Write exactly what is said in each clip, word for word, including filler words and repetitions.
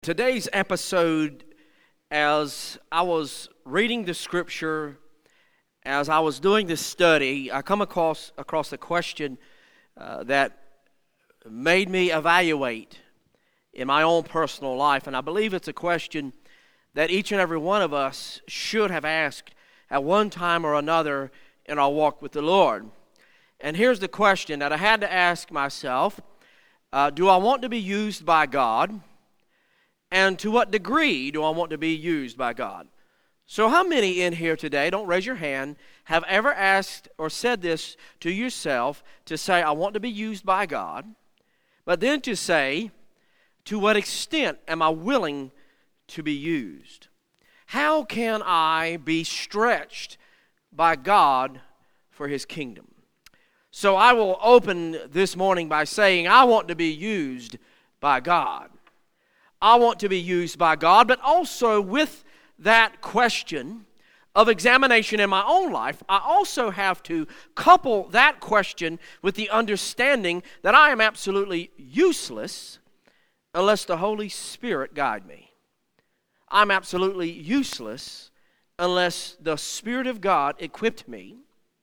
Today's episode, as I was reading the scripture, as I was doing this study, I come across across a question uh, that made me evaluate in my own personal life, and I believe it's a question that each and every one of us should have asked at one time or another in our walk with the Lord. And here's the question that I had to ask myself: uh, do I want to be used by God? And to what degree do I want to be used by God? So how many in here today, don't raise your hand, have ever asked or said this to yourself, to say, I want to be used by God, but then to say, to what extent am I willing to be used? How can I be stretched by God for His kingdom? So I will open this morning by saying, I want to be used by God. I want to be used by God, but also with that question of examination in my own life, I also have to couple that question with the understanding that I am absolutely useless unless the Holy Spirit guide me. I'm absolutely useless unless the Spirit of God equipped me.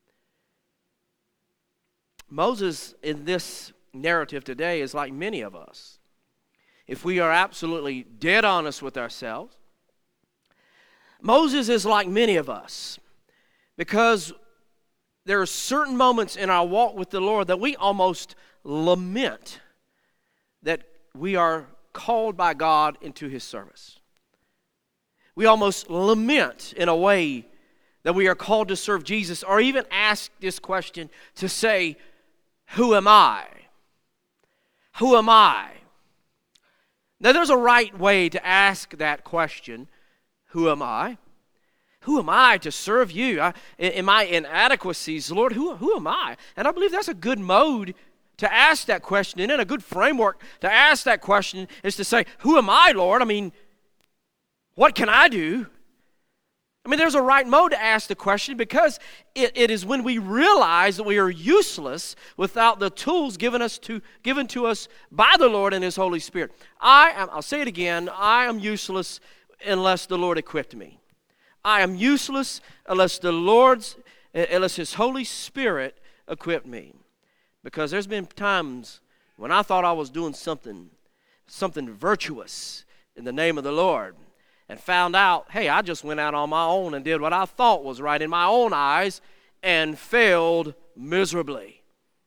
Moses in this narrative today is like many of us. If we are absolutely dead honest with ourselves, Moses is like many of us, because there are certain moments in our walk with the Lord that we almost lament that we are called by God into His service. We almost lament in a way that we are called to serve Jesus, or even ask this question to say, who am I? Who am I? Now, there's a right way to ask that question, who am I? Who am I to serve you? I, in my inadequacies, Lord, who, who am I? And I believe that's a good mode to ask that question, and a good framework to ask that question is to say, who am I, Lord? I mean, what can I do? I mean, there's a right mode to ask the question, because it, it is when we realize that we are useless without the tools given us to given to us by the Lord and His Holy Spirit. I am, I'll say it again, I am useless unless the Lord equipped me. I am useless unless the Lord's, unless His Holy Spirit equipped me. Because there's been times when I thought I was doing something, something virtuous in the name of the Lord, and found out, hey, I just went out on my own and did what I thought was right in my own eyes and failed miserably.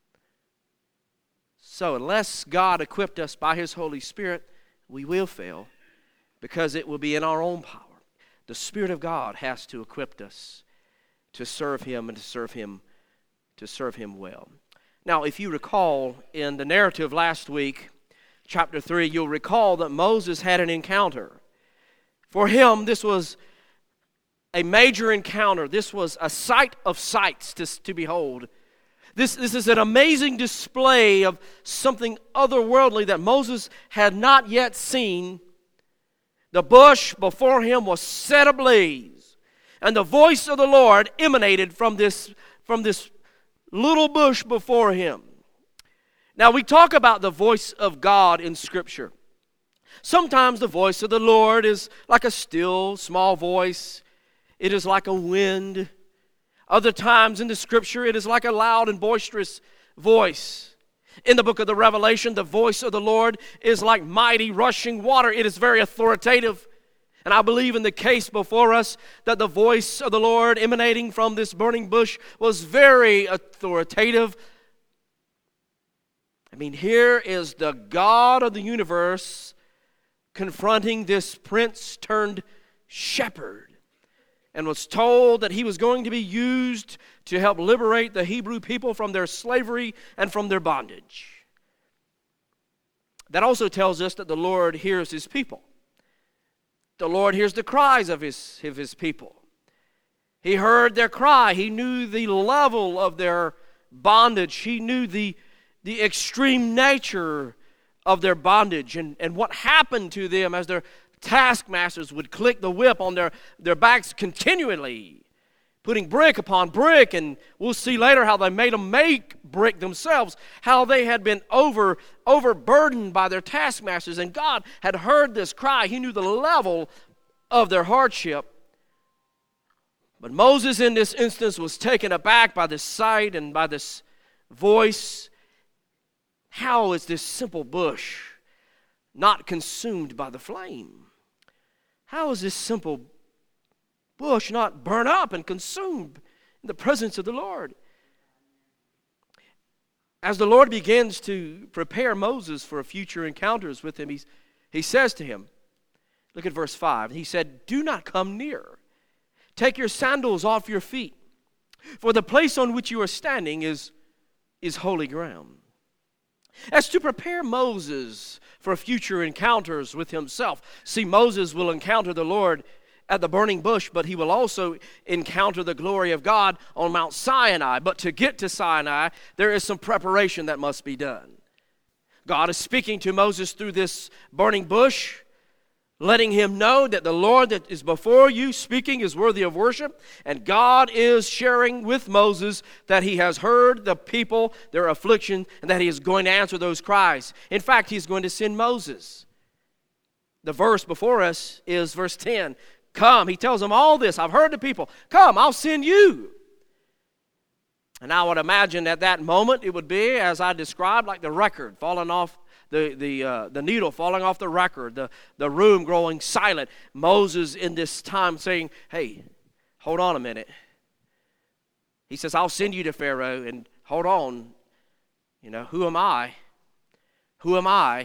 So unless God equipped us by His Holy Spirit, we will fail, because it will be in our own power. The Spirit of God has to equip us to serve Him and to serve Him, to serve Him well. Now, if you recall in the narrative last week, chapter three, you'll recall that Moses had an encounter. For him, this was a major encounter. This was a sight of sights to, to behold. This, this is an amazing display of something otherworldly that Moses had not yet seen. The bush before him was set ablaze, and the voice of the Lord emanated from this, from this little bush before him. Now, we talk about the voice of God in Scripture. Sometimes the voice of the Lord is like a still, small voice. It is like a wind. Other times in the Scripture, it is like a loud and boisterous voice. In the book of the Revelation, the voice of the Lord is like mighty rushing water. It is very authoritative. And I believe in the case before us that the voice of the Lord emanating from this burning bush was very authoritative. I mean, here is the God of the universe confronting this prince turned shepherd, and was told that he was going to be used to help liberate the Hebrew people from their slavery and from their bondage. That also tells us that the Lord hears His people. The Lord hears the cries of his, of his people. He heard their cry. He knew the level of their bondage. He knew the, the extreme nature of their bondage, and, and what happened to them as their taskmasters would click the whip on their, their backs continually putting brick upon brick, and we'll see later how they made them make brick themselves, how they had been over overburdened by their taskmasters, and God had heard this cry. He knew the level of their hardship. But Moses in this instance was taken aback by this sight and by this voice. How is this simple bush not consumed by the flame? How is this simple bush not burn up and consumed in the presence of the Lord? As the Lord begins to prepare Moses for future encounters with him, he's, he says to him, look at verse five. He said, "Do not come near. Take your sandals off your feet, for the place on which you are standing is, is holy ground." As to prepare Moses for future encounters with himself. See, Moses will encounter the Lord at the burning bush, but he will also encounter the glory of God on Mount Sinai. But to get to Sinai, there is some preparation that must be done. God is speaking to Moses through this burning bush, letting him know that the Lord that is before you speaking is worthy of worship. And God is sharing with Moses that he has heard the people, their affliction, and that he is going to answer those cries. In fact, he's going to send Moses. The verse before us is verse ten. Come, he tells them all this. I've heard the people. Come, I'll send you. And I would imagine at that moment it would be, as I described, like the record falling off, the the uh, the needle falling off the record, the, the room growing silent. Moses in this time saying, hey, hold on a minute. He says, I'll send you to Pharaoh, and hold on. You know, who am I? Who am I?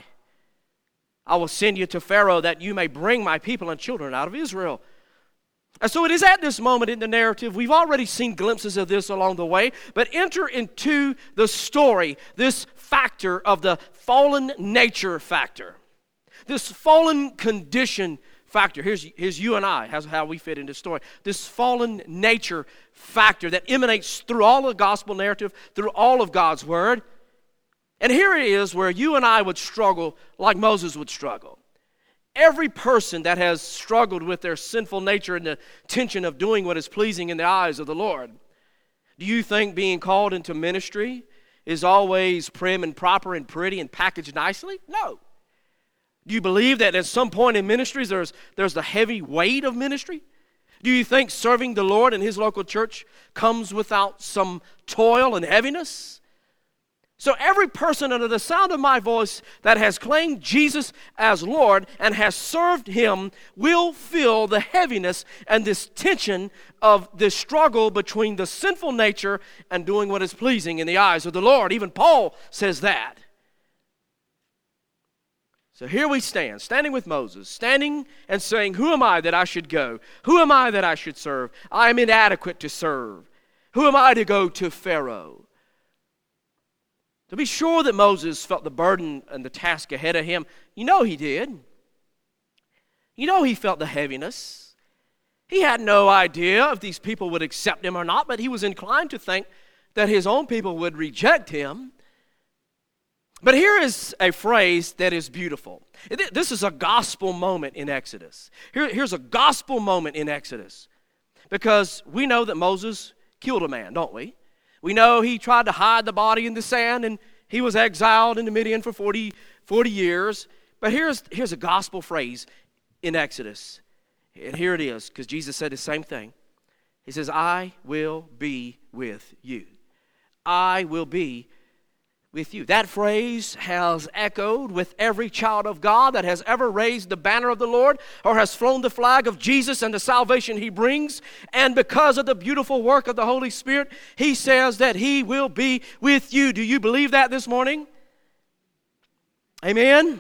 I will send you to Pharaoh that you may bring my people and children out of Israel. And so it is at this moment in the narrative, we've already seen glimpses of this along the way, but enter into the story, this factor of the fallen nature factor. This fallen condition factor. Here's, here's you and I, how we fit into the story. This fallen nature factor that emanates through all of the gospel narrative, through all of God's word. And here it is where you and I would struggle like Moses would struggle. Every person that has struggled with their sinful nature and the tension of doing what is pleasing in the eyes of the Lord. Do you think being called into ministry is always prim and proper and pretty and packaged nicely? No. Do you believe that at some point in ministries there's, there's the heavy weight of ministry? Do you think serving the Lord in His local church comes without some toil and heaviness? So every person under the sound of my voice that has claimed Jesus as Lord and has served Him will feel the heaviness and this tension of this struggle between the sinful nature and doing what is pleasing in the eyes of the Lord. Even Paul says that. So here we stand, standing with Moses, standing and saying, who am I that I should go? Who am I that I should serve? I am inadequate to serve. Who am I to go to Pharaoh? To be sure that Moses felt the burden and the task ahead of him, you know he did. You know he felt the heaviness. He had no idea if these people would accept him or not, but he was inclined to think that his own people would reject him. But here is a phrase that is beautiful. This is a gospel moment in Exodus. Here, here's a gospel moment in Exodus. Because we know that Moses killed a man, don't we? We know he tried to hide the body in the sand, and he was exiled into Midian for forty, forty years. But here's, here's a gospel phrase in Exodus. And here it is, because Jesus said the same thing. He says, I will be with you. I will be with you. That phrase has echoed with every child of God that has ever raised the banner of the Lord or has flown the flag of Jesus and the salvation He brings. And because of the beautiful work of the Holy Spirit, He says that He will be with you. Do you believe that this morning? Amen?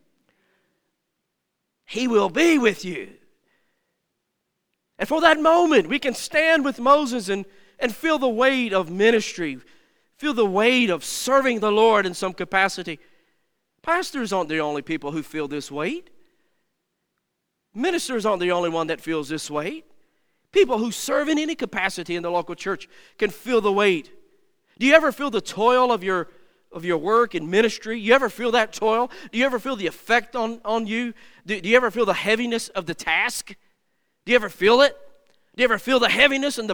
He will be with you. And for that moment, we can stand with Moses and, and feel the weight of ministry, feel the weight of serving the Lord in some capacity. Pastors aren't the only people who feel this weight. Ministers aren't the only one that feels this weight. People who serve in any capacity in the local church can feel the weight. Do you ever feel the toil of your of your work in ministry? You ever feel that toil? Do you ever feel the effect on, on you? Do, do you ever feel the heaviness of the task? Do you ever feel it? Do you ever feel the heaviness and the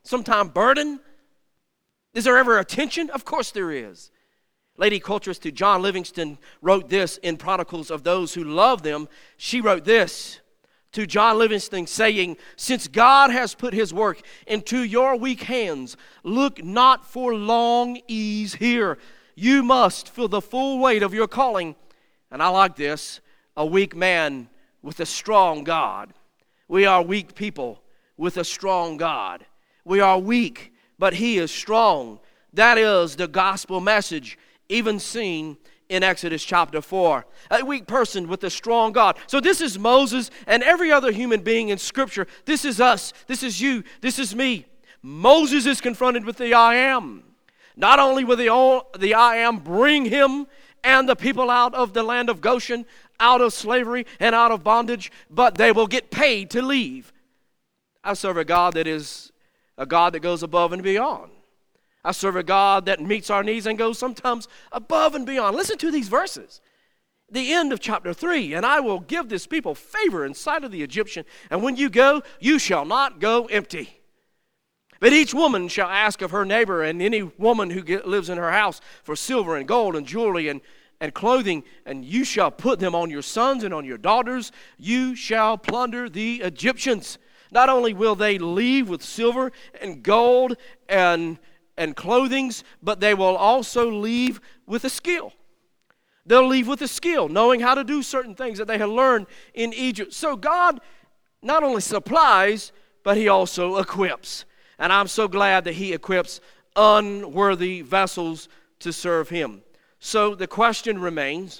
Sometime burden? Is there ever a tension? Of course there is. Lady Culturist to John Livingston wrote this in Prodigals of Those Who Love Them. She wrote this to John Livingston, saying, "Since God has put his work into your weak hands, look not for long ease here. You must feel the full weight of your calling." And I like this, a weak man with a strong God. We are weak people with a strong God. We are weak, but he is strong. That is the gospel message, even seen in Exodus chapter four. A weak person with a strong God. So this is Moses and every other human being in Scripture. This is us. This is you. This is me. Moses is confronted with the I am. Not only will the, all, the I am bring him and the people out of the land of Goshen, out of slavery and out of bondage, but they will get paid to leave. I serve a God that is a God that goes above and beyond. I serve a God that meets our needs and goes sometimes above and beyond. Listen to these verses. The end of chapter three, "And I will give this people favor in sight of the Egyptian, and when you go, you shall not go empty. But each woman shall ask of her neighbor and any woman who get, lives in her house for silver and gold and jewelry and, and clothing, and you shall put them on your sons and on your daughters. You shall plunder the Egyptians." Not only will they leave with silver and gold and and clothings, but they will also leave with a skill. They'll leave with a skill, knowing how to do certain things that they had learned in Egypt. So God not only supplies, but he also equips. And I'm so glad that he equips unworthy vessels to serve him. So the question remains,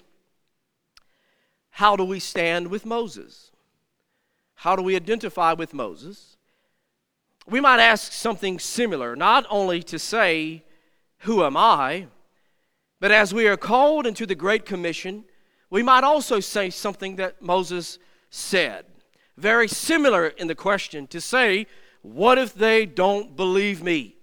how do we stand with Moses? How do we identify with Moses? We might ask something similar, not only to say, "Who am I?" but as we are called into the Great Commission, we might also say something that Moses said. Very similar in the question, to say, "What if they don't believe me?"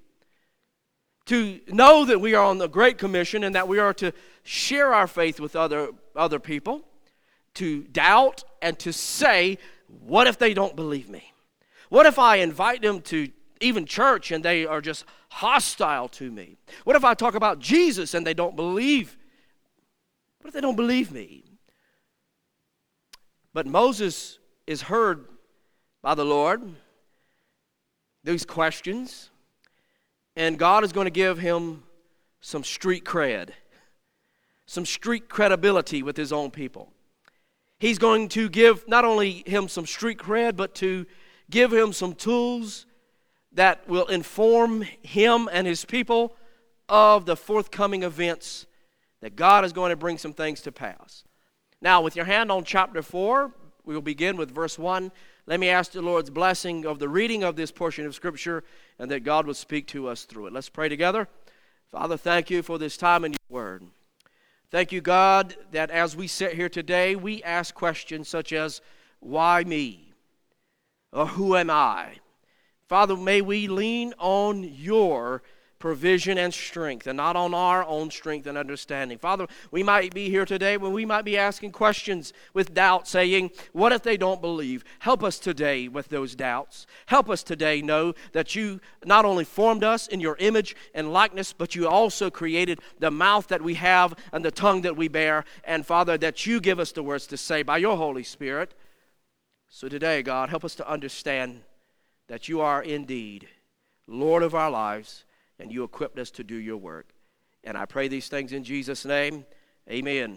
To know that we are on the Great Commission and that we are to share our faith with other, other people, to doubt and to say, "What if they don't believe me? What if I invite them to even church and they are just hostile to me? What if I talk about Jesus and they don't believe? What if they don't believe me?" But Moses is heard by the Lord, these questions, and God is going to give him some street cred, some street credibility with his own people. He's going to give not only him some street cred, but to give him some tools that will inform him and his people of the forthcoming events that God is going to bring some things to pass. Now, with your hand on chapter four, we will begin with verse one. Let me ask the Lord's blessing of the reading of this portion of Scripture and that God would speak to us through it. Let's pray together. Father, thank you for this time in your word. Thank you, God, that as we sit here today, we ask questions such as, "Why me?" Or "Who am I?" Father, may we lean on your provision and strength and not on our own strength and understanding. Father, we might be here today when we might be asking questions with doubt, saying, "What if they don't believe?" Help us today with those doubts. Help us today know that you not only formed us in your image and likeness, but you also created the mouth that we have and the tongue that we bear. And Father, that you give us the words to say by your Holy Spirit. So today, God, help us to understand that you are indeed Lord of our lives, and you equipped us to do your work. And I pray these things in Jesus' name. Amen.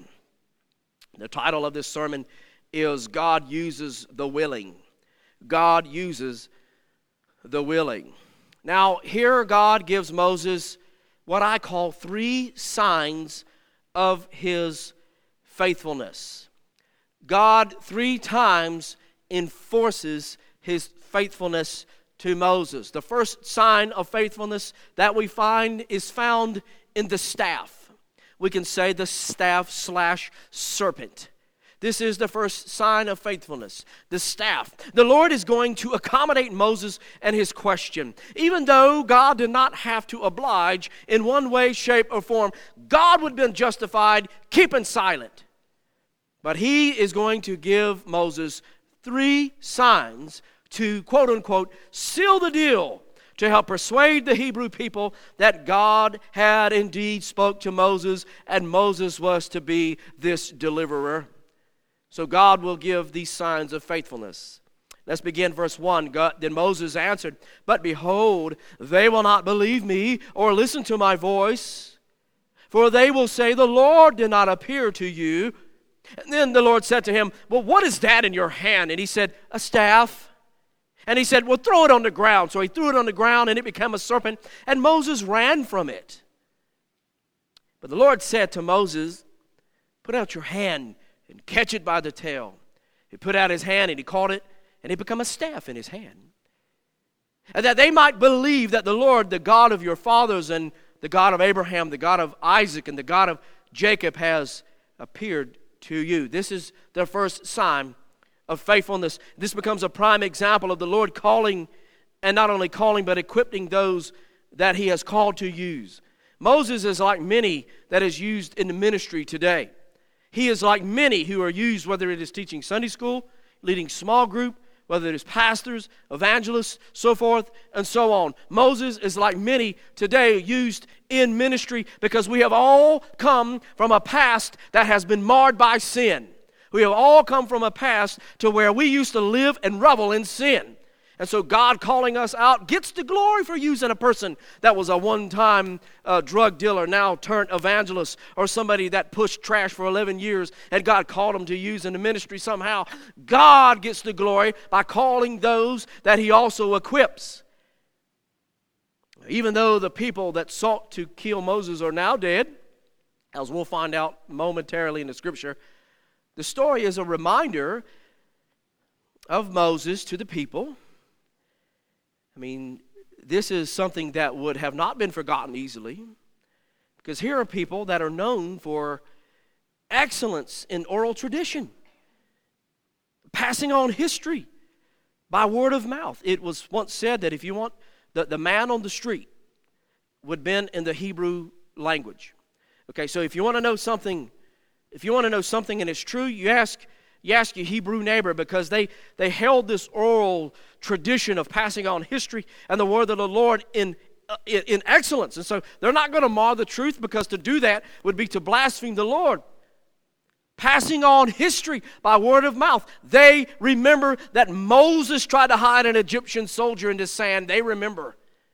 The title of this sermon is God Uses the Willing. God uses the willing. Now, here God gives Moses what I call three signs of his faithfulness. God three times enforces his faithfulness to Moses. The first sign of faithfulness that we find is found in the staff. We can say the staff slash serpent. This is the first sign of faithfulness, the staff. The Lord is going to accommodate Moses and his question. Even though God did not have to oblige in one way, shape, or form, God would have been justified keeping silent. But he is going to give Moses three signs to, quote unquote, seal the deal, to help persuade the Hebrew people that God had indeed spoke to Moses, and Moses was to be this deliverer. So God will give these signs of faithfulness. Let's begin verse one. God, then Moses answered, "But behold, they will not believe me or listen to my voice, for they will say, 'The Lord did not appear to you.'" And then the Lord said to him, "Well, what is that in your hand?" And he said, "A staff." And he said, "Well, throw it on the ground." So he threw it on the ground, and it became a serpent, and Moses ran from it. But the Lord said to Moses, "Put out your hand and catch it by the tail." He put out his hand, and he caught it, and it became a staff in his hand. And that they might believe that the Lord, the God of your fathers, and the God of Abraham, the God of Isaac, and the God of Jacob has appeared to you. This is the first sign of faithfulness. This becomes a prime example of the Lord calling, and not only calling, but equipping those that he has called to use. Moses is like many that is used in the ministry today. He is like many who are used, whether it is teaching Sunday school, leading small group, whether it is pastors, evangelists, so forth and so on. Moses is like many today used in ministry because we have all come from a past that has been marred by sin. We have all come from a past to where we used to live and revel in sin. And so God calling us out gets the glory for using a person that was a one-time uh, drug dealer, now turned evangelist, or somebody that pushed trash for eleven years, and God called him to use in the ministry somehow. God gets the glory by calling those that he also equips. Even though the people that sought to kill Moses are now dead, as we'll find out momentarily in the scripture, the story is a reminder of Moses to the people. I mean, this is something that would have not been forgotten easily, because here are people that are known for excellence in oral tradition, passing on history by word of mouth. It was once said that if you want, the, the man on the street would have been in the Hebrew language. Okay, so if you want to know something, if you want to know something and it's true, you ask You ask your Hebrew neighbor, because they, they held this oral tradition of passing on history and the word of the Lord in, uh, in, in excellence. And so they're not going to mar the truth, because to do that would be to blaspheme the Lord. Passing on history by word of mouth. They remember that Moses tried to hide an Egyptian soldier in the sand. They remember.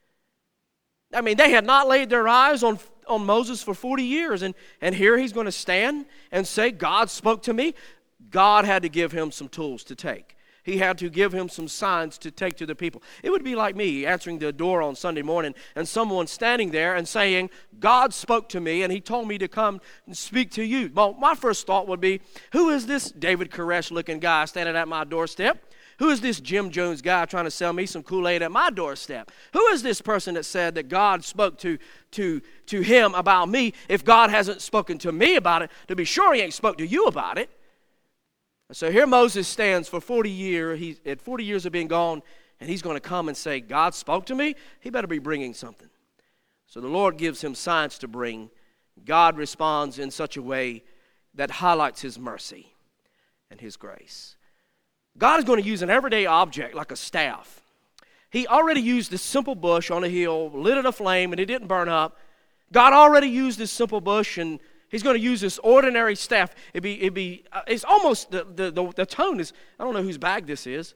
I mean, they had not laid their eyes on, on Moses for forty years. And, and here he's going to stand and say, "God spoke to me." God had to give him some tools to take. He had to give him some signs to take to the people. It would be like me answering the door on Sunday morning and someone standing there and saying, "God spoke to me and he told me to come and speak to you." Well, my first thought would be, who is this David Koresh looking guy standing at my doorstep? Who is this Jim Jones guy trying to sell me some Kool-Aid at my doorstep? Who is this person that said that God spoke to, to, to him about me? If God hasn't spoken to me about it, to be sure he ain't spoke to you about it. So here Moses stands for forty years. He's at forty years of being gone, and he's going to come and say, "God spoke to me." He better be bringing something. So the Lord gives him signs to bring. God responds in such a way that highlights his mercy and his grace. God is going to use an everyday object like a staff. He already used this simple bush on a hill, lit it aflame, and it didn't burn up. God already used this simple bush, and he's going to use this ordinary staff. It'd be, it'd be, uh, it's almost, the, the, the, the tone is, I don't know whose bag this is,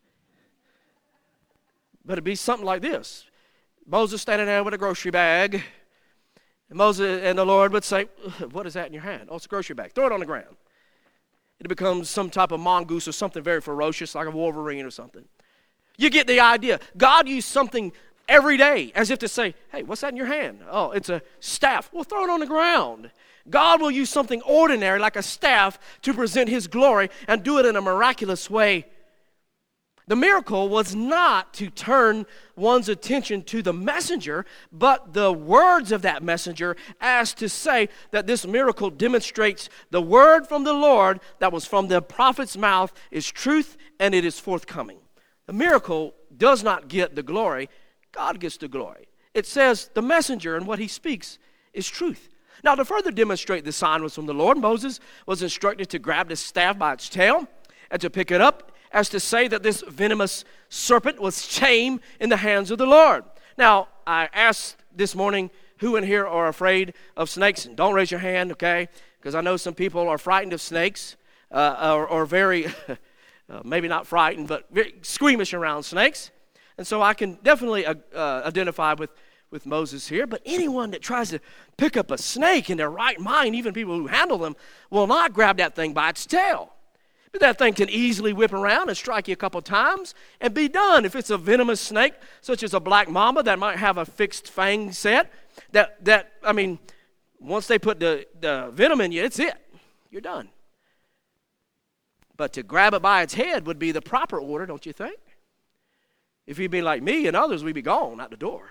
but it'd be something like this. Moses standing there with a grocery bag, and Moses and the Lord would say, "What is that in your hand?" "Oh, it's a grocery bag." "Throw it on the ground." It becomes some type of mongoose or something very ferocious, like a wolverine or something. You get the idea. God used something every day as if to say, "Hey, what's that in your hand?" "Oh, it's a staff." "Well, throw it on the ground." God will use something ordinary like a staff to present his glory and do it in a miraculous way. The miracle was not to turn one's attention to the messenger, but the words of that messenger, as to say that this miracle demonstrates the word from the Lord that was from the prophet's mouth is truth and it is forthcoming. The miracle does not get the glory. God gets the glory. It says the messenger and what he speaks is truth. Now, to further demonstrate the sign was from the Lord, Moses was instructed to grab the staff by its tail and to pick it up as to say that this venomous serpent was tame in the hands of the Lord. Now, I asked this morning, who in here are afraid of snakes? And don't raise your hand, okay? Because I know some people are frightened of snakes, uh, or, or very, uh, maybe not frightened, but very squeamish around snakes. And so I can definitely uh, uh, identify with, with Moses here. But anyone that tries to pick up a snake in their right mind, even people who handle them, will not grab that thing by its tail. But that thing can easily whip around and strike you a couple times and be done. If it's a venomous snake, such as a black mamba that might have a fixed fang set, that, that I mean, once they put the, the venom in you, it's it. You're done. But to grab it by its head would be the proper order, don't you think? If you'd be like me and others, we'd be gone out the door.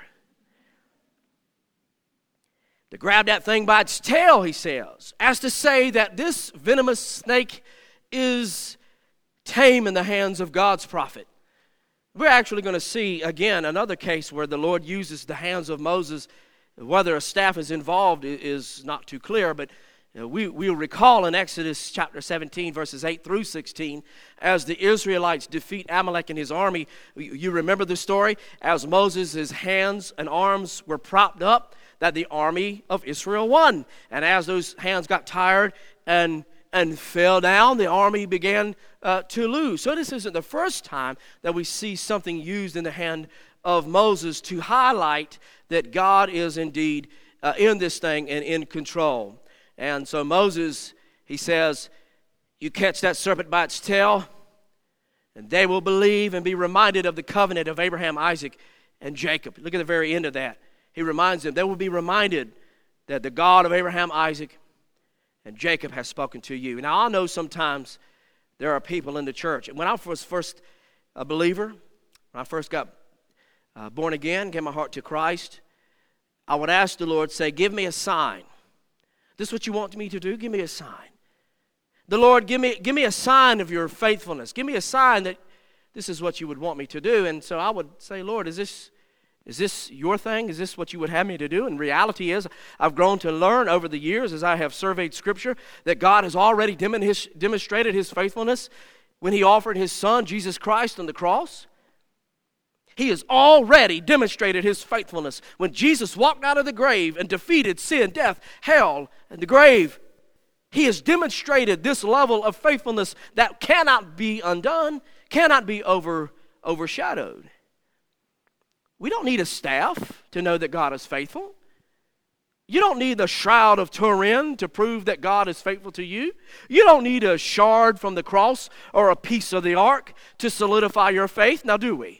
To grab that thing by its tail, he says, as to say that this venomous snake is tame in the hands of God's prophet. We're actually going to see, again, another case where the Lord uses the hands of Moses. Whether a staff is involved is not too clear, but we, we'll recall in Exodus chapter seventeen, verses eight through sixteen, as the Israelites defeat Amalek and his army. You remember the story? As Moses' hands and arms were propped up, that the army of Israel won. And as those hands got tired and and fell down, the army began uh, to lose. So this isn't the first time that we see something used in the hand of Moses to highlight that God is indeed uh, in this thing and in control. And so Moses, he says, you catch that serpent by its tail, and they will believe and be reminded of the covenant of Abraham, Isaac, and Jacob. Look at the very end of that. He reminds them, they will be reminded that the God of Abraham, Isaac, and Jacob has spoken to you. Now, I know sometimes there are people in the church. And when I was first a believer, when I first got uh, born again, gave my heart to Christ, I would ask the Lord, say, give me a sign. This is what you want me to do? Give me a sign. The Lord, give me, give me a sign of your faithfulness. Give me a sign that this is what you would want me to do. And so I would say, Lord, is this... Is this your thing? Is this what you would have me to do? And reality is, I've grown to learn over the years as I have surveyed Scripture that God has already dem- his, demonstrated His faithfulness when He offered His Son, Jesus Christ, on the cross. He has already demonstrated His faithfulness when Jesus walked out of the grave and defeated sin, death, hell, and the grave. He has demonstrated this level of faithfulness that cannot be undone, cannot be over, overshadowed. We don't need a staff to know that God is faithful. You don't need the shroud of Turin to prove that God is faithful to you. You don't need a shard from the cross or a piece of the ark to solidify your faith. Now, do we?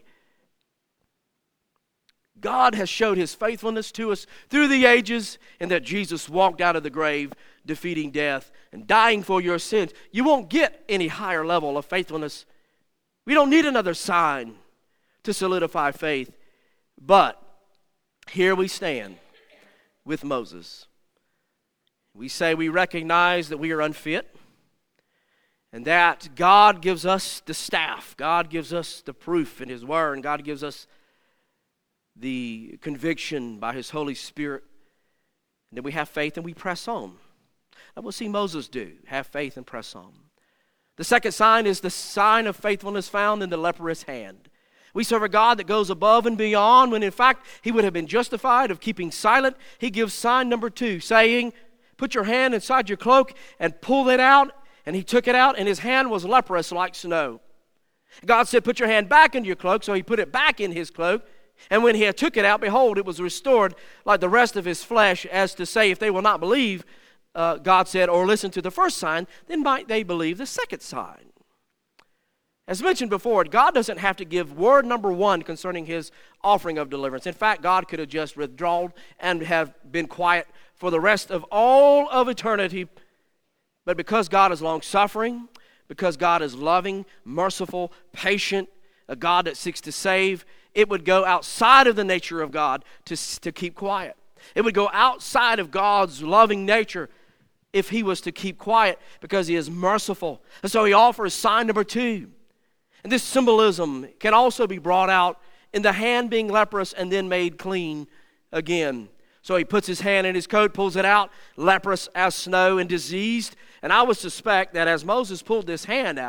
God has showed His faithfulness to us through the ages, and that Jesus walked out of the grave, defeating death and dying for your sins. You won't get any higher level of faithfulness. We don't need another sign to solidify faith. But here we stand with Moses. We say we recognize that we are unfit, and that God gives us the staff. God gives us the proof in His Word, and God gives us the conviction by His Holy Spirit. And then we have faith and we press on. And we'll see Moses do, have faith and press on. The second sign is the sign of faithfulness found in the leprous hand. We serve a God that goes above and beyond when in fact He would have been justified of keeping silent. He gives sign number two, saying, put your hand inside your cloak and pull it out. And he took it out, and his hand was leprous like snow. God said, put your hand back into your cloak. So he put it back in his cloak. And when he took it out, behold, it was restored like the rest of his flesh, as to say, if they will not believe, uh, God said, or listen to the first sign, then might they believe the second sign. As mentioned before, God doesn't have to give word number one concerning His offering of deliverance. In fact, God could have just withdrawn and have been quiet for the rest of all of eternity. But because God is long-suffering, because God is loving, merciful, patient, a God that seeks to save, it would go outside of the nature of God to, to keep quiet. It would go outside of God's loving nature if He was to keep quiet, because He is merciful. And so He offers sign number two. And this symbolism can also be brought out in the hand being leprous and then made clean again. So he puts his hand in his coat, pulls it out, leprous as snow and diseased. And I would suspect that as Moses pulled this hand out,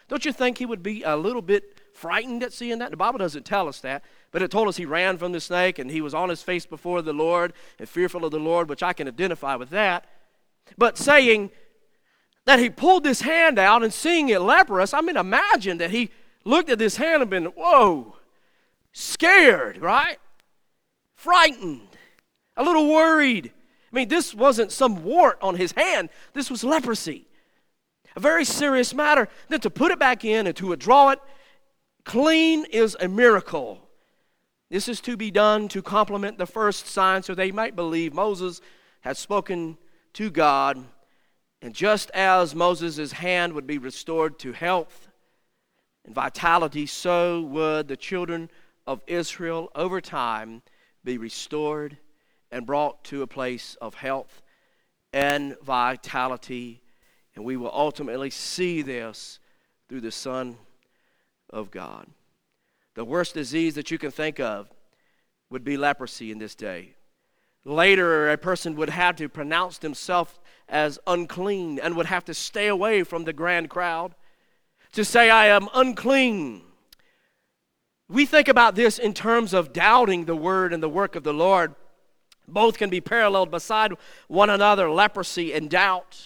Don't you think he would be a little bit frightened at seeing that? The Bible doesn't tell us that, but it told us he ran from the snake and he was on his face before the Lord and fearful of the Lord, which I can identify with that. But saying that he pulled this hand out and seeing it leprous, I mean, imagine that he looked at this hand and been, whoa, scared, right? Frightened, a little worried. I mean, this wasn't some wart on his hand. This was leprosy. A very serious matter. Then to put it back in and to withdraw it clean is a miracle. This is to be done to complement the first sign so they might believe Moses had spoken to God. And just as Moses' hand would be restored to health and vitality, so would the children of Israel over time be restored and brought to a place of health and vitality. And we will ultimately see this through the Son of God. The worst disease that you can think of would be leprosy in this day. Later, a person would have to pronounce himself as unclean and would have to stay away from the grand crowd to say, I am unclean. We think about this in terms of doubting the word and the work of the Lord. Both can be paralleled beside one another, leprosy and doubt.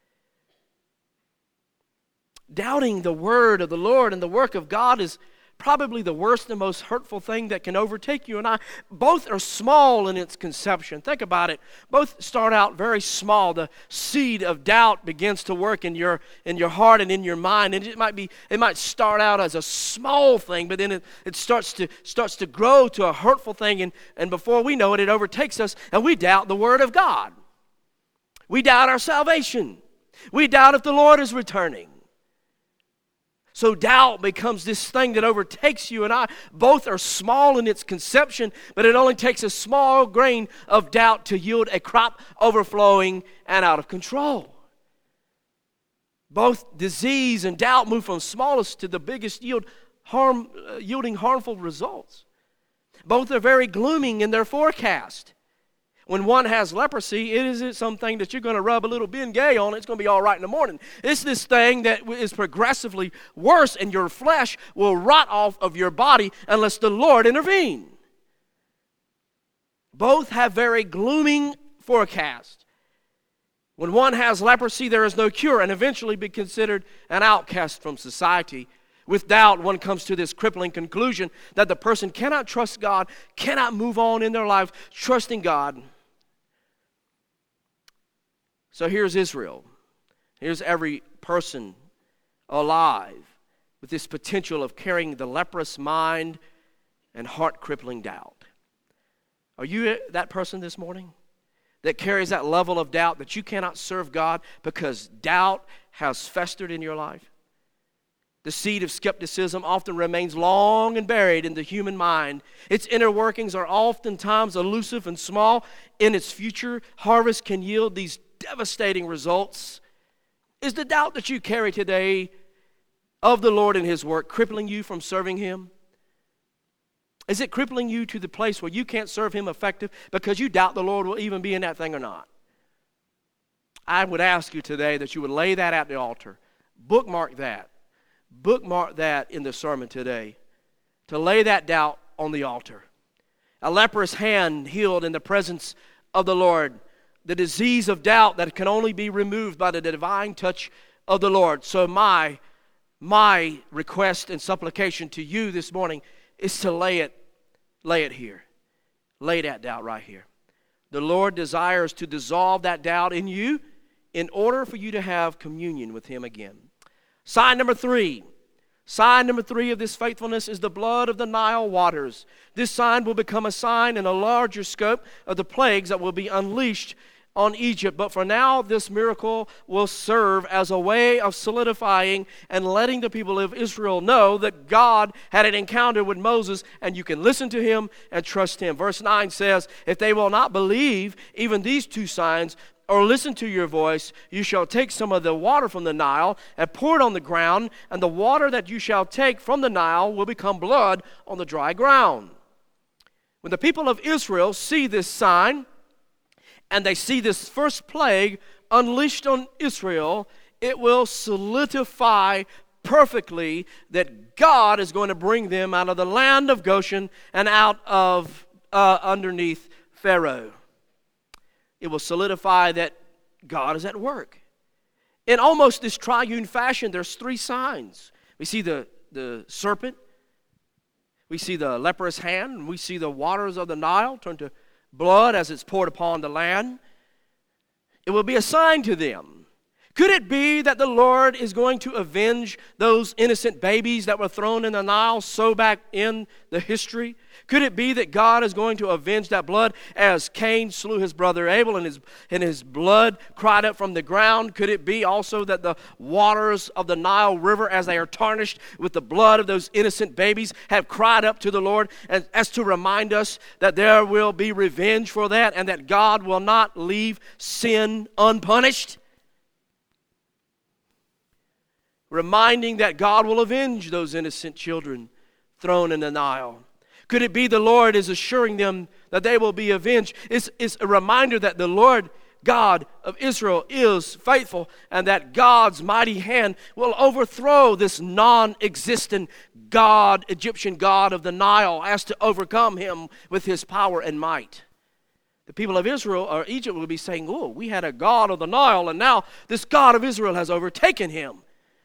Doubting the word of the Lord and the work of God is probably the worst and most hurtful thing that can overtake you and I. Both are small in its conception. Think about it. Both start out very small. The seed of doubt begins to work in your in your heart and in your mind. And it might be it might start out as a small thing, but then it, it starts to starts to grow to a hurtful thing, and, and before we know it, it overtakes us, and we doubt the word of God. We doubt our salvation. We doubt if the Lord is returning. So doubt becomes this thing that overtakes you and I. Both are small in its conception, but it only takes a small grain of doubt to yield a crop overflowing and out of control. Both disease and doubt move from smallest to the biggest, yield harm, uh, yielding harmful results. Both are very gloomy in their forecast. When one has leprosy, it isn't something that you're going to rub a little Bengay on. It's going to be all right in the morning. It's this thing that is progressively worse, and your flesh will rot off of your body unless the Lord intervene. Both have very gloomy forecasts. When one has leprosy, there is no cure and eventually be considered an outcast from society. With doubt, one comes to this crippling conclusion that the person cannot trust God, cannot move on in their life trusting God. So here's Israel. Here's every person alive with this potential of carrying the leprous mind and heart-crippling doubt. Are you that person this morning that carries that level of doubt that you cannot serve God because doubt has festered in your life? The seed of skepticism often remains long and buried in the human mind. Its inner workings are oftentimes elusive and small. In its future, harvest can yield these devastating results. Is the doubt that you carry today of the Lord and His work crippling you from serving Him? Is it crippling you to the place where you can't serve Him effective because you doubt the Lord will even be in that thing or not? I would ask you today that you would lay that at the altar. Bookmark that. Bookmark that in the sermon today. To lay that doubt on the altar. A leprous hand healed in the presence of the Lord. The disease of doubt that can only be removed by the divine touch of the Lord. So my, my request and supplication to you this morning is to lay it, lay it here. Lay that doubt right here. The Lord desires to dissolve that doubt in you in order for you to have communion with Him again. Sign number three. Sign number three of this faithfulness is the blood of the Nile waters. This sign will become a sign in a larger scope of the plagues that will be unleashed on Egypt. But for now, this miracle will serve as a way of solidifying and letting the people of Israel know that God had an encounter with Moses and you can listen to Him and trust Him. Verse nine says, if they will not believe even these two signs, or listen to your voice, you shall take some of the water from the Nile and pour it on the ground, and the water that you shall take from the Nile will become blood on the dry ground. When the people of Israel see this sign, and they see this first plague unleashed on Israel, it will solidify perfectly that God is going to bring them out of the land of Goshen and out of uh, underneath Pharaoh. It will solidify that God is at work. In almost this triune fashion, there's three signs. We see the, the serpent, we see the leprous hand, and we see the waters of the Nile turn to blood as it's poured upon the land. It will be a sign to them. Could it be that the Lord is going to avenge those innocent babies that were thrown in the Nile so back in the history? Could it be that God is going to avenge that blood as Cain slew his brother Abel and his, and his blood cried up from the ground? Could it be also that the waters of the Nile River, as they are tarnished with the blood of those innocent babies, have cried up to the Lord and, as to remind us that there will be revenge for that and that God will not leave sin unpunished? Reminding that God will avenge those innocent children thrown in the Nile. Could it be the Lord is assuring them that they will be avenged? It's, it's a reminder that the Lord God of Israel is faithful and that God's mighty hand will overthrow this non-existent God, Egyptian God of the Nile, as to overcome him with his power and might. The people of Israel or Egypt will be saying, oh, we had a God of the Nile and now this God of Israel has overtaken him.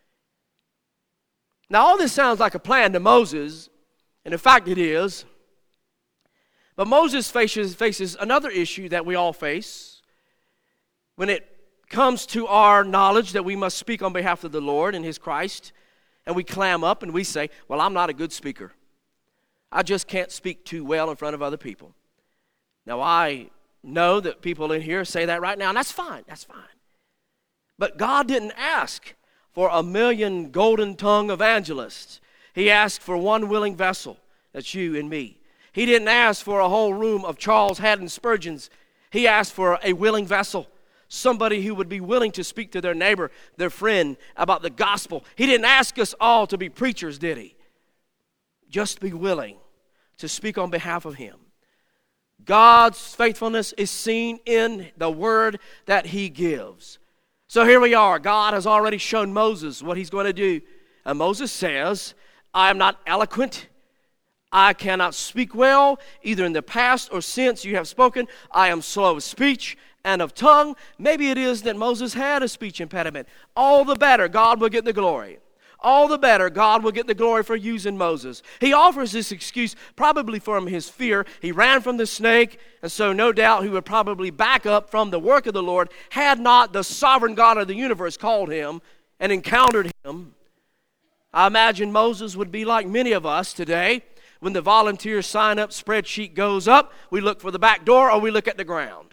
Now all this sounds like a plan to Moses, and in fact it is. But Moses faces, faces another issue that we all face when it comes to our knowledge that we must speak on behalf of the Lord and his Christ. And we clam up and we say, well, I'm not a good speaker. I just can't speak too well in front of other people. Now I know that people in here say that right now, and that's fine, that's fine. But God didn't ask for a million golden-tongued evangelists. He asked for one willing vessel, that's you and me. He didn't ask for a whole room of Charles Haddon Spurgeons. He asked for a willing vessel, somebody who would be willing to speak to their neighbor, their friend, about the gospel. He didn't ask us all to be preachers, did he? Just be willing to speak on behalf of him. God's faithfulness is seen in the word that he gives. So here we are. God has already shown Moses what he's going to do. And Moses says, I am not eloquent. I cannot speak well, either in the past or since you have spoken. I am slow of speech and of tongue. Maybe it is that Moses had a speech impediment. All the better, God will get the glory. All the better, God will get the glory for using Moses. He offers this excuse probably from his fear. He ran from the snake, and so no doubt he would probably back up from the work of the Lord had not the sovereign God of the universe called him and encountered him. I imagine Moses would be like many of us today. When the volunteer sign-up spreadsheet goes up, we look for the back door or we look at the ground.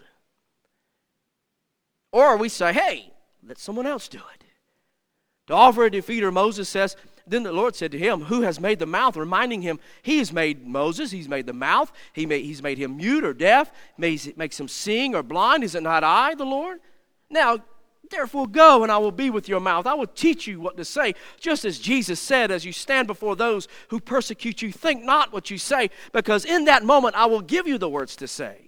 Or we say, hey, let someone else do it. To offer a defeater, Moses says, then the Lord said to him, who has made the mouth? Reminding him, he has made Moses, he's made the mouth, he made, he's made him mute or deaf, makes, makes him sing or blind. Is it not I, the Lord? Now, therefore go, and I will be with your mouth. I will teach you what to say. Just as Jesus said, as you stand before those who persecute you, think not what you say, because in that moment I will give you the words to say.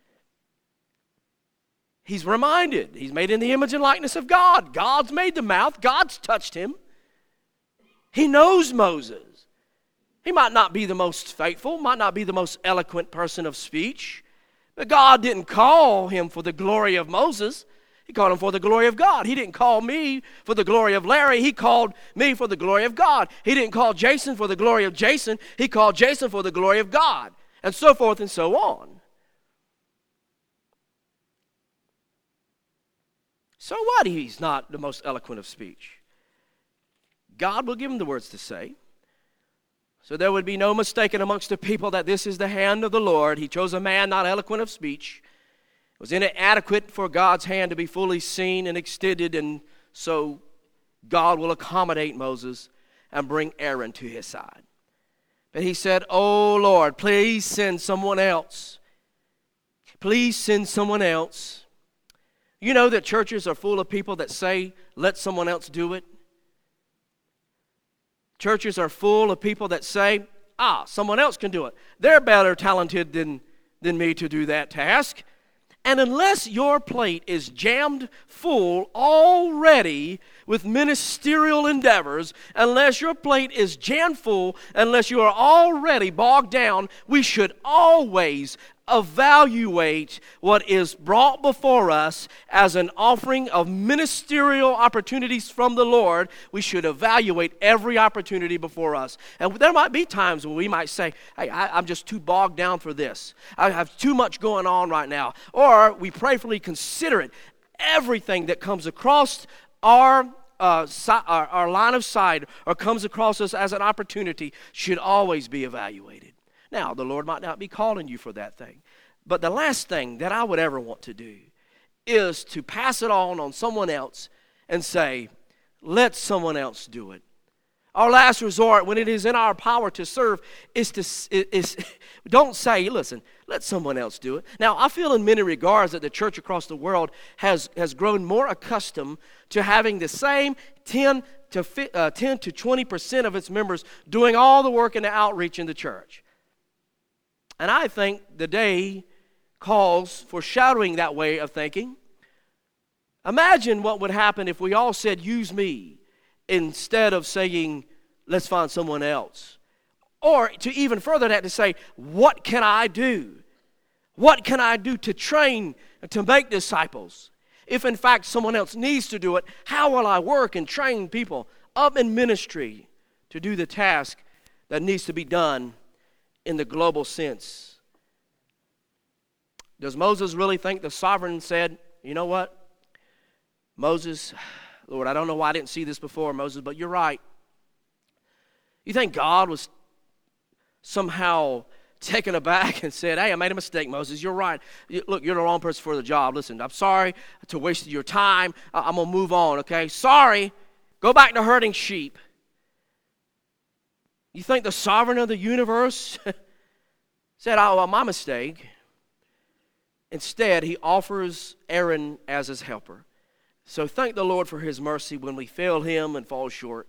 He's reminded. He's made in the image and likeness of God. God's made the mouth. God's touched him. He knows Moses. He might not be the most faithful, might not be the most eloquent person of speech, but God didn't call him for the glory of Moses. He called him for the glory of God. He didn't call me for the glory of Larry. He called me for the glory of God. He didn't call Jason for the glory of Jason. He called Jason for the glory of God, and so forth and so on. So what? He's not the most eloquent of speech. God will give him the words to say. So there would be no mistaking amongst the people that this is the hand of the Lord. He chose a man not eloquent of speech. It was inadequate for God's hand to be fully seen and extended, and so God will accommodate Moses and bring Aaron to his side. But he said, oh Lord, please send someone else. Please send someone else. You know that churches are full of people that say, let someone else do it. Churches are full of people that say, ah, someone else can do it. They're better talented than, than me to do that task. And unless your plate is jammed full already with ministerial endeavors, unless your plate is jammed full, unless you are already bogged down, we should always evaluate what is brought before us as an offering of ministerial opportunities from the Lord. We should evaluate every opportunity before us. And there might be times when we might say, hey, I, I'm just too bogged down for this. I have too much going on right now. Or we prayerfully consider it. Everything that comes across our Uh, si- our, our line of sight or comes across us as an opportunity should always be evaluated. Now, the Lord might not be calling you for that thing, but the last thing that I would ever want to do is to pass it on on someone else and say, let someone else do it. Our last resort, when it is in our power to serve, is to is don't say, listen, let someone else do it. Now, I feel in many regards that the church across the world has, has grown more accustomed to having the same ten to twenty percent of its members doing all the work and the outreach in the church. And I think the day calls for shadowing that way of thinking. Imagine what would happen if we all said, use me, instead of saying, let's find someone else. Or to even further that, to say, what can I do? What can I do to train, to make disciples? If in fact someone else needs to do it, how will I work and train people up in ministry to do the task that needs to be done in the global sense? Does Moses really think the sovereign said, you know what? Moses, Lord, I don't know why I didn't see this before, Moses, but you're right. You think God was somehow taken aback and said, hey, I made a mistake, Moses, you're right. You, look, you're the wrong person for the job. Listen, I'm sorry to waste your time. I, I'm going to move on, okay? Sorry. Go back to herding sheep. You think the sovereign of the universe said, oh, well, my mistake. Instead, he offers Aaron as his helper. So thank the Lord for his mercy when we fail him and fall short.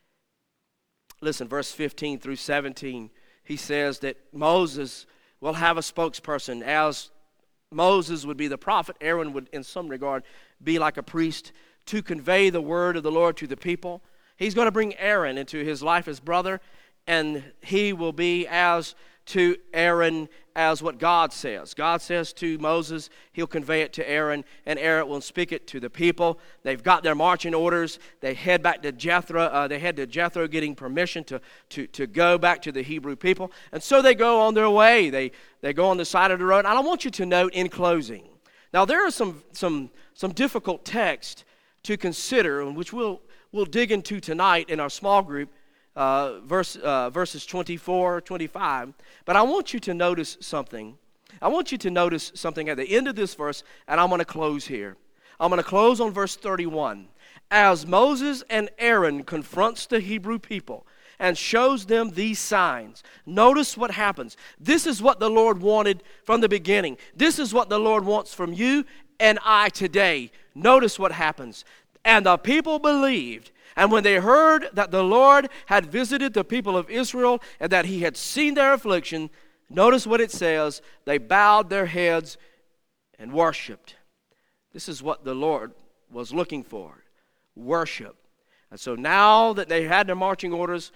Listen, verse fifteen through seventeen, he says that Moses will have a spokesperson. As Moses would be the prophet, Aaron would, in some regard, be like a priest to convey the word of the Lord to the people. He's going to bring Aaron into his life as brother, and he will be as to Aaron as what God says. God says to Moses, he'll convey it to Aaron, and Aaron will speak it to the people. They've got their marching orders. They head back to Jethro. Uh, they head to Jethro getting permission to, to, to go back to the Hebrew people. And so they go on their way. They, they go on the side of the road. And I want you to note in closing, now there are some, some, some difficult text to consider, which we'll, we'll dig into tonight in our small group, Uh, verse, uh, verses twenty-four, twenty-five. But I want you to notice something. I want you to notice something at the end of this verse, and I'm going to close here. I'm going to close on verse thirty-one. As Moses and Aaron confronts the Hebrew people and shows them these signs, notice what happens. This is what the Lord wanted from the beginning. This is what the Lord wants from you and I today. Notice what happens. And the people believed. And when they heard that the Lord had visited the people of Israel and that he had seen their affliction, notice what it says, they bowed their heads and worshiped. This is what the Lord was looking for, worship. And so now that they had their marching orders,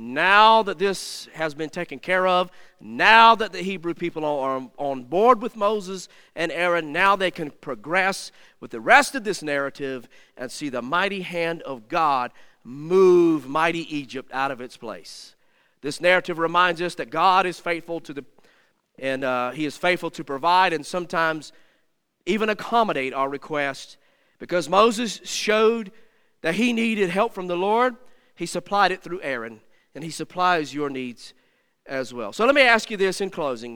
now that this has been taken care of, now that the Hebrew people are on board with Moses and Aaron, now they can progress with the rest of this narrative and see the mighty hand of God move mighty Egypt out of its place. This narrative reminds us that God is faithful to the, and uh, he is faithful to provide and sometimes even accommodate our requests. Because Moses showed that he needed help from the Lord, he supplied it through Aaron, and he supplies your needs as well. So let me ask you this in closing,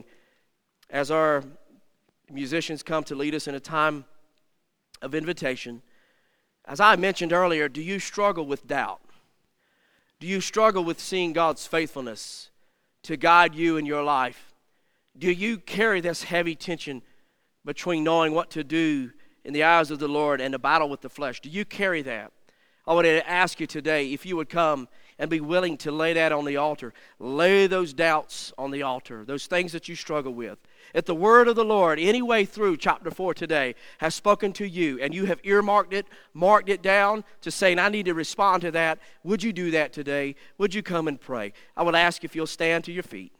as our musicians come to lead us in a time of invitation. As I mentioned earlier, do you struggle with doubt? Do you struggle with seeing God's faithfulness to guide you in your life? Do you carry this heavy tension between knowing what to do in the eyes of the Lord and the battle with the flesh? Do you carry that? I want to ask you today if you would come and be willing to lay that on the altar. Lay those doubts on the altar, those things that you struggle with. If the word of the Lord, any way through chapter four today, has spoken to you, and you have earmarked it, marked it down to saying, I need to respond to that, would you do that today? Would you come and pray? I would ask if you'll stand to your feet.